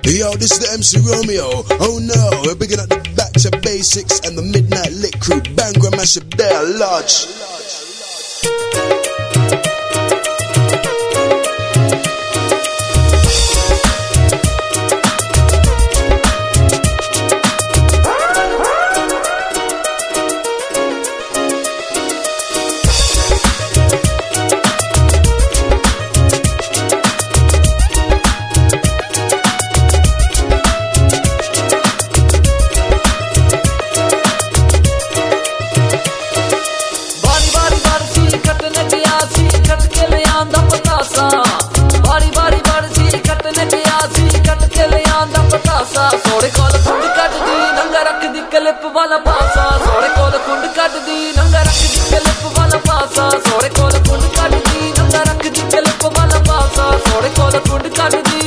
Yo, this is the MC Romeo. Oh no, we're picking up the back to basics and the midnight lit crew. Bangura massive there, large. Clip वाला पासा सोरे कोल कुंड cut दी नंगा रख दी clip वाला पासा सोरे कोल कुंड cut दी नंगा रख दी क्लिप वाला पासा सोरे कोल कुंड कट दी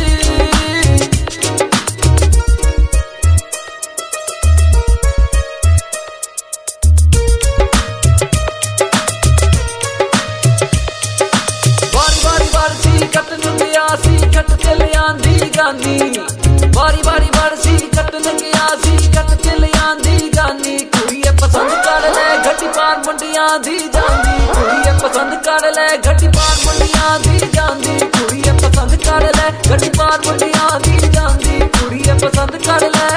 बारी बारी बारसी कटन गया सी कट के ले आंदी गानी बारी बारी बारसी कटन गया सी कट के ले आंदी गानी कुड़िए पसंद कर ले घटी पार मंडियां दी जांदी कुड़िए पसंद कर ले घटी पार मंडियां दी जांदी कुड़िए पसंद कर ले घटी पार मंडियां दी जांदी कुड़िए पसंद कर ले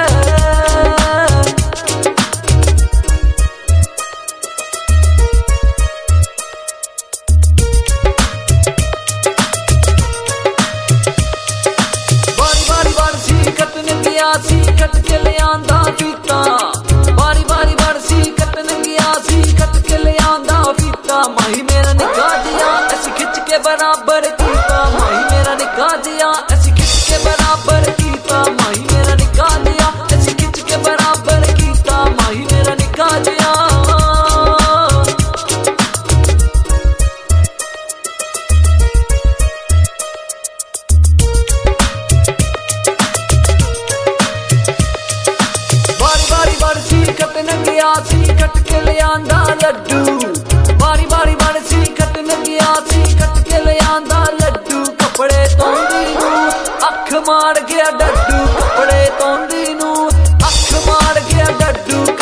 सी कट के ले आंदा फीता बारी बारी बरसी कटन गया सी कट के ले आंदा फीता माही मेरा निकाह दिया ऐसी खिंच के बराबर कीता माही मेरा निकाह दिया ऐसी खिंच के बराबर कीता माही मेरा निकाह दिया ऐसी खिंच के बराबर कीता माही मेरा निकाह दिया कटन गया सी कट के ले आंदा लड्डू बारी बारी बरसी कटन गया सी कट के ले आंदा लड्डू कपड़े तोंदी नू अख मार गया डड्डू कपड़े तोंदी नू अख मार गया डड्डू